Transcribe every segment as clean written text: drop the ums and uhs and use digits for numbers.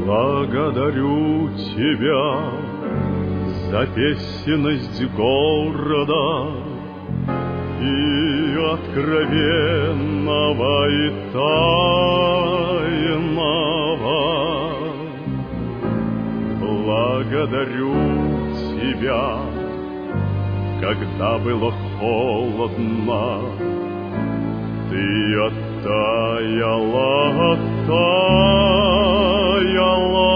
Благодарю тебя за песенность города и откровенного и тайного. Благодарю тебя, когда было холодно, ты оттаяла, оттаяла.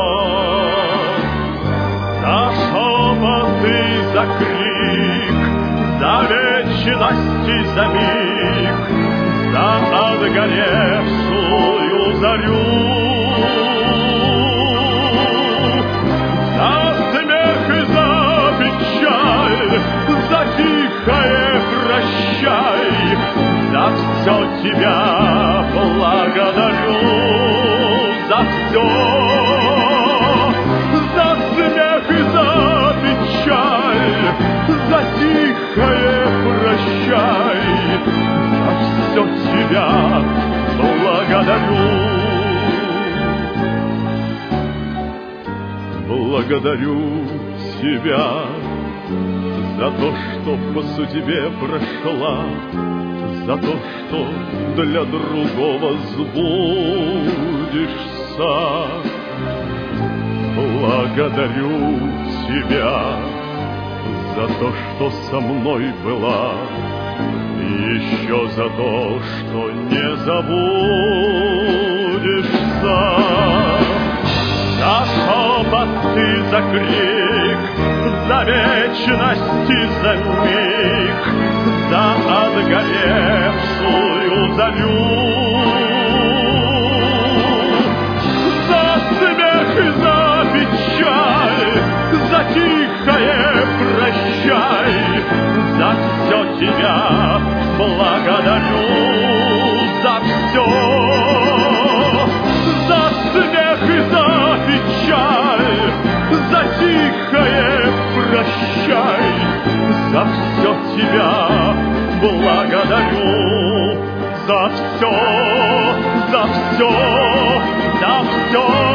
За шепоты, за крик, за вечность и за миг, за отгоревшую зарю, за смех и за печаль, за тихое прощай, за все тебя благодарю, за все, за смех и за печаль, за тихое прощай, за все тебя благодарю. Благодарю тебя за то, что по судьбе прошла, за то, что для другого сбудешься. Благодарю тебя за то, что со мной была, и еще за то, что не забудешься. За шепот и за крик, за вечность и за миг, за отгоревшую зарю, за смех и за печаль, за тихое прощай, за все тебя благодарю, за все, за смех и за печаль, за тихое прощай, за все тебя благодарю, за все, за все, за все.